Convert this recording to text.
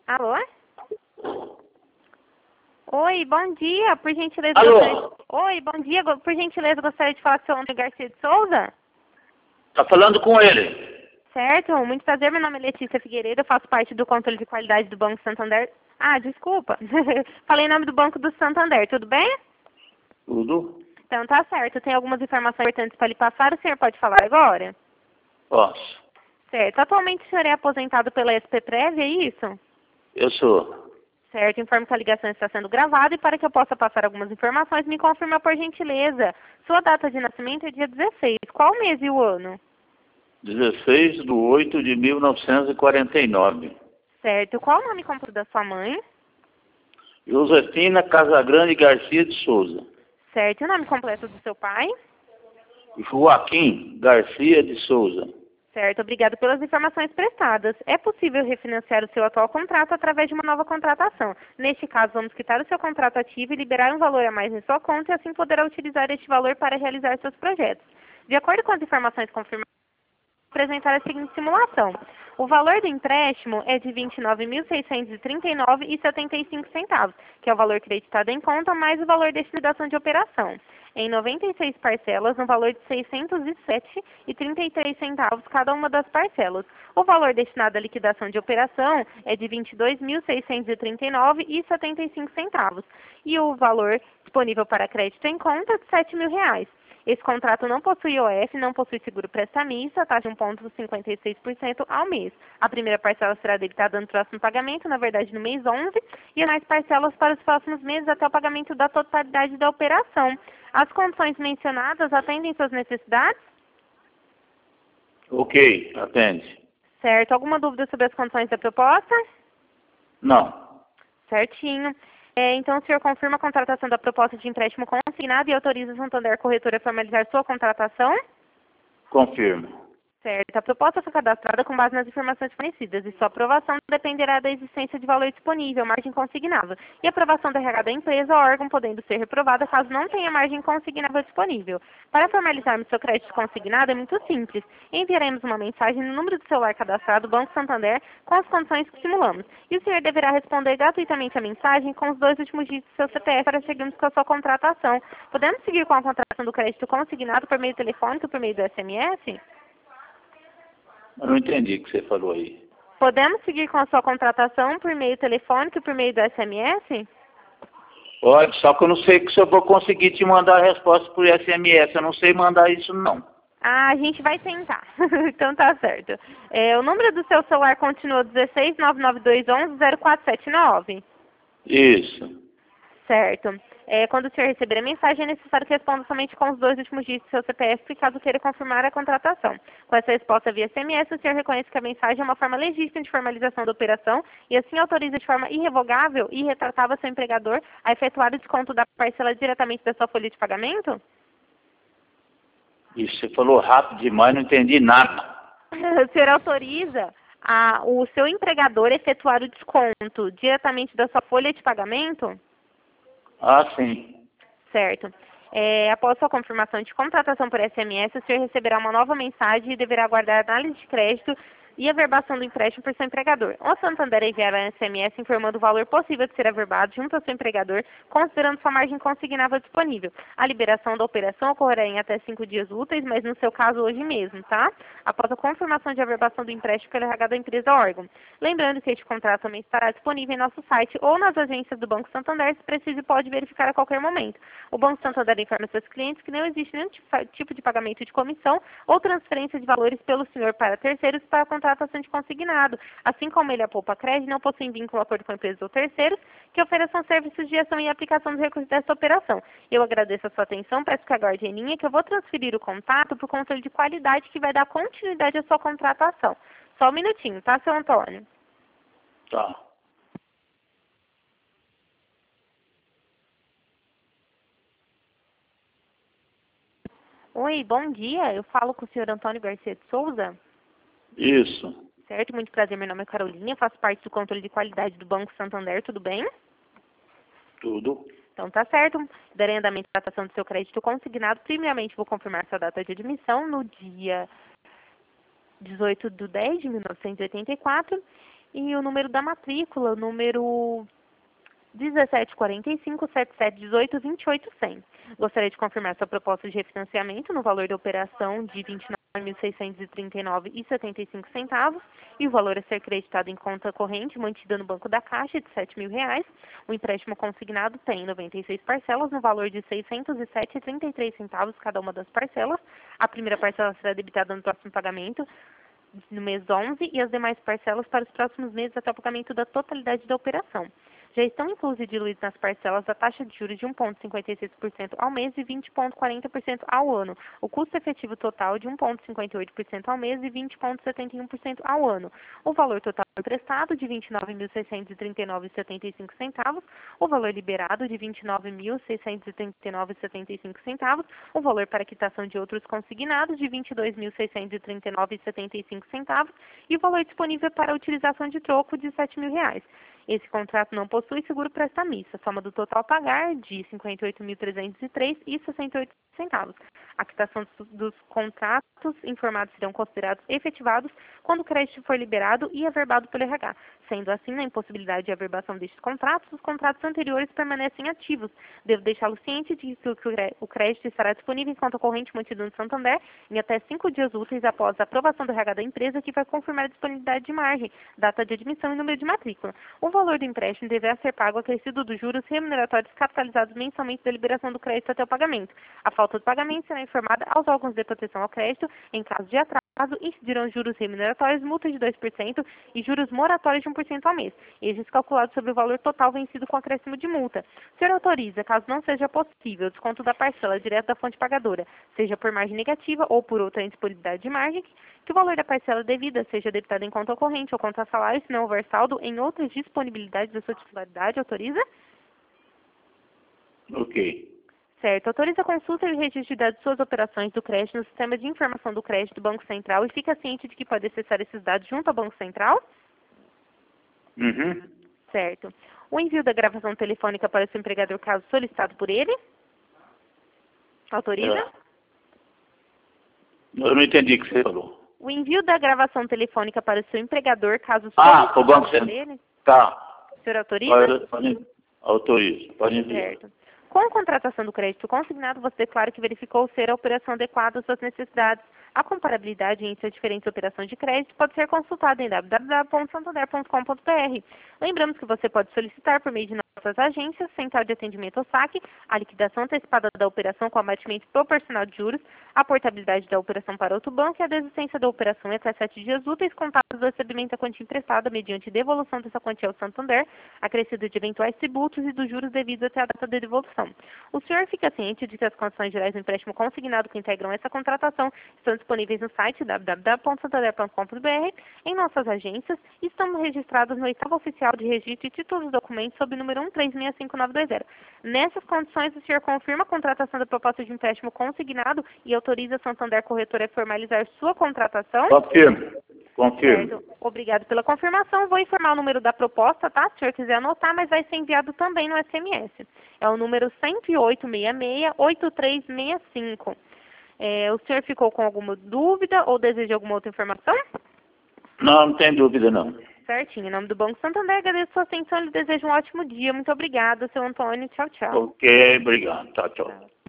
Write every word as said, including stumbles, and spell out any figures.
Alô? Oi, bom dia. Por gentileza, Alô? gostaria... Oi, bom dia. Go- Por gentileza, gostaria de falar com o seu Antônio Garcia de Souza. Tá falando com ele. Certo, muito prazer. Meu nome é Letícia Figueiredo, eu faço parte do controle de qualidade do Banco Santander. Ah, desculpa. Falei em nome do Banco do Santander, tudo bem? Tudo? Então tá certo. Tem algumas informações importantes para lhe passar. O senhor pode falar agora? Posso. Certo. Atualmente o senhor é aposentado pela S P Prev, é isso? Eu sou. Certo, informo que a ligação está sendo gravada e para que eu possa passar algumas informações, me confirma por gentileza. Sua data de nascimento é dia dezesseis. Qual mês e o ano? dezesseis de oito de mil novecentos e quarenta e nove. Certo. Qual o nome completo da sua mãe? Josefina Casagrande Garcia de Souza. Certo. E o nome completo do seu pai? Joaquim Garcia de Souza. Certo. Obrigado pelas informações prestadas. É possível refinanciar o seu atual contrato através de uma nova contratação. Neste caso, vamos quitar o seu contrato ativo e liberar um valor a mais em sua conta e assim poderá utilizar este valor para realizar seus projetos. De acordo com as informações confirmadas, apresentar a seguinte simulação. O valor do empréstimo é de vinte e nove mil seiscentos e trinta e nove reais e setenta e cinco centavos, que é o valor creditado em conta, mais o valor de liquidação de operação, em noventa e seis parcelas, no valor de seiscentos e sete reais e trinta e três centavos cada uma das parcelas. O valor destinado à liquidação de operação é de vinte e dois mil seiscentos e trinta e nove reais e setenta e cinco centavos, e o valor disponível para crédito em conta é de sete mil reais. Esse contrato não possui O F, não possui seguro prestamista, taxa de um vírgula cinquenta e seis por cento ao mês. A primeira parcela será debitada no próximo pagamento, na verdade no mês onze, e as mais parcelas para os próximos meses até o pagamento da totalidade da operação. As condições mencionadas atendem suas necessidades? Ok, atende. Certo. Alguma dúvida sobre as condições da proposta? Não. Certinho. É, então, o senhor confirma a contratação da proposta de empréstimo consignado e autoriza a Santander Corretora a formalizar sua contratação? Confirmo. Certo. A proposta foi cadastrada com base nas informações fornecidas e sua aprovação dependerá da existência de valor disponível, margem consignável, e aprovação da R H da empresa ou órgão podendo ser reprovada caso não tenha margem consignável disponível. Para formalizarmos seu crédito consignado é muito simples. Enviaremos uma mensagem no número do celular cadastrado do Banco Santander com as condições que simulamos. E o senhor deverá responder gratuitamente a mensagem com os dois últimos dígitos do seu C P F para seguirmos com a sua contratação. Podemos seguir com a contratação do crédito consignado por meio telefônico ou por meio do S M S? Eu não entendi o que você falou aí. Podemos seguir com a sua contratação por meio telefônico e por meio do S M S? Olha, só que eu não sei se eu vou conseguir te mandar a resposta por S M S. Eu não sei mandar isso, não. Ah, a gente vai tentar. Então tá certo. É, o número do seu celular continua dezesseis, nove nove dois, onze, zero quatro sete nove. Isso. Certo. É, quando o senhor receber a mensagem, é necessário que responda somente com os dois últimos dígitos do seu C P F, caso queira confirmar a contratação. Com essa resposta via S M S, o senhor reconhece que a mensagem é uma forma legítima de formalização da operação e assim autoriza de forma irrevogável e irretratável seu empregador a efetuar o desconto da parcela diretamente da sua folha de pagamento? Isso, você falou rápido demais, não entendi nada. O senhor autoriza a, o seu empregador a efetuar o desconto diretamente da sua folha de pagamento? Ah, sim. Certo. É, após sua confirmação de contratação por S M S, o senhor receberá uma nova mensagem e deverá aguardar a análise de crédito e a verbação do empréstimo por seu empregador. O Santander enviará a S M S informando o valor possível de ser averbado junto ao seu empregador, considerando sua margem consignável disponível. A liberação da operação ocorrerá em até cinco dias úteis, mas no seu caso hoje mesmo, tá? Após a confirmação de averbação do empréstimo pelo R H da empresa órgão. Lembrando que este contrato também estará disponível em nosso site ou nas agências do Banco Santander, se preciso pode verificar a qualquer momento. O Banco Santander informa seus clientes que não existe nenhum tipo de pagamento de comissão ou transferência de valores pelo senhor para terceiros para a contratação de consignado, assim como ele a poupa crédito não possui vínculo acordo com empresas ou terceiros que ofereçam serviços de gestão e aplicação dos recursos desta operação. Eu agradeço a sua atenção, peço que aguarde em linha que eu vou transferir o contato para o controle de qualidade que vai dar continuidade à sua contratação. Só um minutinho, tá, seu Antônio? Tá. Oi, bom dia. Eu falo com o senhor Antônio Garcia de Souza. Isso. Certo, muito prazer. Meu nome é Carolina, faço parte do controle de qualidade do Banco Santander, tudo bem? Tudo. Então tá certo. Darei andamento à tratação do seu crédito consignado. Primeiramente vou confirmar sua data de admissão no dia dezoito de dez de mil novecentos e oitenta e quatro. E o número da matrícula, o número dezessete quarenta e cinco, setenta e sete dezoito, vinte e oito, cem. Gostaria de confirmar sua proposta de refinanciamento no valor da operação de vinte e nove mil seiscentos e trinta e nove reais e setenta e cinco centavos e o valor a ser creditado em conta corrente mantida no Banco da Caixa de sete mil reais. O empréstimo consignado tem noventa e seis parcelas no valor de seiscentos e sete reais e trinta e três centavos cada uma das parcelas. A primeira parcela será debitada no próximo pagamento no mês onze e as demais parcelas para os próximos meses até o pagamento da totalidade da operação. Já estão inclusos e diluídos nas parcelas a taxa de juros de um vírgula cinquenta e seis por cento ao mês e vinte vírgula quarenta por cento ao ano. O custo efetivo total de um vírgula cinquenta e oito por cento ao mês e vinte vírgula setenta e um por cento ao ano. O valor total emprestado de vinte e nove mil seiscentos e trinta e nove reais e setenta e cinco centavos. O valor liberado de vinte e nove mil seiscentos e trinta e nove reais e setenta e cinco centavos. O valor para quitação de outros consignados de vinte e dois mil seiscentos e trinta e nove reais e setenta e cinco centavos. E o valor disponível para utilização de troco de sete mil reais. Esse contrato não possui seguro presta-missa. Soma do total a pagar de cinquenta e oito mil trezentos e três reais e sessenta e oito centavos. A quitação dos, dos contratos informados serão considerados efetivados quando o crédito for liberado e averbado pelo R H. Sendo assim, na impossibilidade de averbação destes contratos, os contratos anteriores permanecem ativos. Devo deixá-lo ciente de que o crédito estará disponível em conta corrente mantida no Santander em até cinco dias úteis após a aprovação do R H da empresa, que vai confirmar a disponibilidade de margem, data de admissão e número de matrícula. O valor do empréstimo deverá ser pago acrescido dos juros remuneratórios capitalizados mensalmente da liberação do crédito até o pagamento. A falta de pagamento será informada aos órgãos de proteção ao crédito em caso de atraso e incidirão juros remuneratórios, multa de dois por cento e juros moratórios de um por cento ao mês. Estes calculados sobre o valor total vencido com acréscimo de multa. O senhor autoriza, caso não seja possível, o desconto da parcela direto da fonte pagadora, seja por margem negativa ou por outra indisponibilidade de margem, que o valor da parcela devida seja debitado em conta corrente ou conta salário, se não houver saldo em outras disponibilidades da sua titularidade, autoriza? Ok. Certo. Autoriza a consulta e o registro de dados de suas operações do crédito no sistema de informação do crédito do Banco Central e fica ciente de que pode acessar esses dados junto ao Banco Central? Uhum. Certo. O envio da gravação telefônica para o seu empregador caso solicitado por ele? Autoriza? É. Eu não entendi o que você falou. O envio da gravação telefônica para o seu empregador caso Ah, o Banco solicitado por Central. ele? Tá. O senhor autoriza? Pode, pode, autorizo. Pode enviar. Certo. Com a contratação do crédito consignado, você declara que verificou ser a operação adequada às suas necessidades. A comparabilidade entre as diferentes operações de crédito pode ser consultada em w w w ponto santander ponto com ponto b r. Lembramos que você pode solicitar por meio de nossas agências, Central de Atendimento ao Saque, a liquidação antecipada da operação com abatimento proporcional de juros, a portabilidade da operação para outro banco e a desistência da operação em até sete dias úteis contados do recebimento da quantia emprestada mediante devolução dessa quantia ao Santander, acrescido de eventuais tributos e dos juros devidos até a data de devolução. O senhor fica ciente de que as condições gerais do empréstimo consignado que integram essa contratação estão disponíveis no site w w w ponto santander ponto com ponto b r, em nossas agências, e estamos registrados no oitavo oficial de registro de títulos e documentos sob o número um três seis cinco nove dois zero. Nessas condições, o senhor confirma a contratação da proposta de empréstimo consignado e autoriza a Santander Corretora a formalizar sua contratação? Confirmo. Confirmo. Certo. Obrigado pela confirmação. Vou informar o número da proposta, tá? Se o senhor quiser anotar, mas vai ser enviado também no S M S. É o número cento e oito, seis seis, oito três seis cinco. É, o senhor ficou com alguma dúvida ou deseja alguma outra informação? Não, não tem dúvida, não. Certinho. Em nome do Banco Santander, agradeço a sua atenção e lhe desejo um ótimo dia. Muito obrigada, seu Antônio. Tchau, tchau. Ok, obrigado. Tchau, tchau. Tchau.